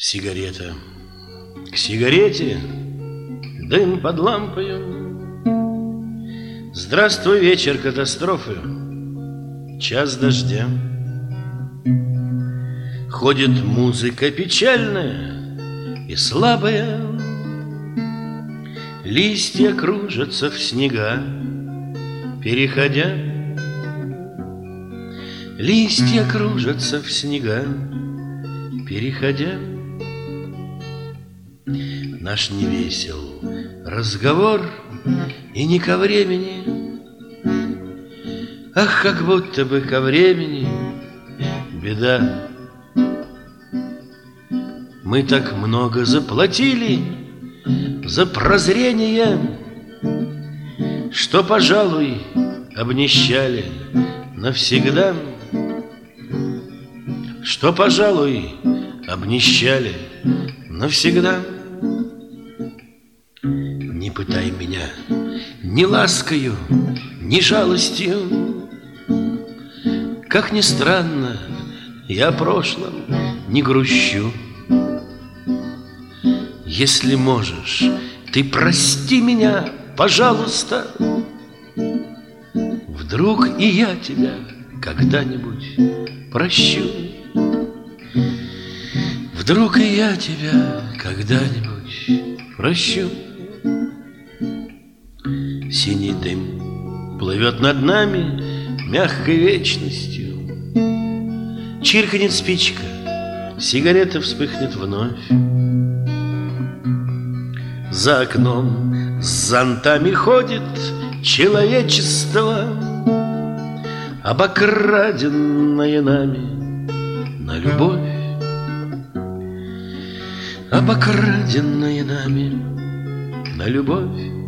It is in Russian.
Сигарета к сигарете, дым под лампою. Здравствуй, вечер катастрофы, час дождя. Ходит музыка печальная и слабая, листья кружатся в снега, переходя. Листья кружатся в снега, переходя. Наш невесел разговор и не ко времени. Ах, как будто бы ко времени беда. Мы так много заплатили за прозрение, что, пожалуй, обнищали навсегда. Что, пожалуй, обнищали навсегда. Не пытай меня ни ласкою, ни жалостью. Как ни странно, я о прошлом не грущу. Если можешь, ты прости меня, пожалуйста. Вдруг и я тебя когда-нибудь прощу. Вдруг и я тебя когда-нибудь прощу. Синий дым плывет над нами мягкой вечностью. Чиркнет спичка, сигарета вспыхнет вновь. За окном с зонтами ходит человечество, обокраденное нами на любовь. Обокраденное нами на любовь.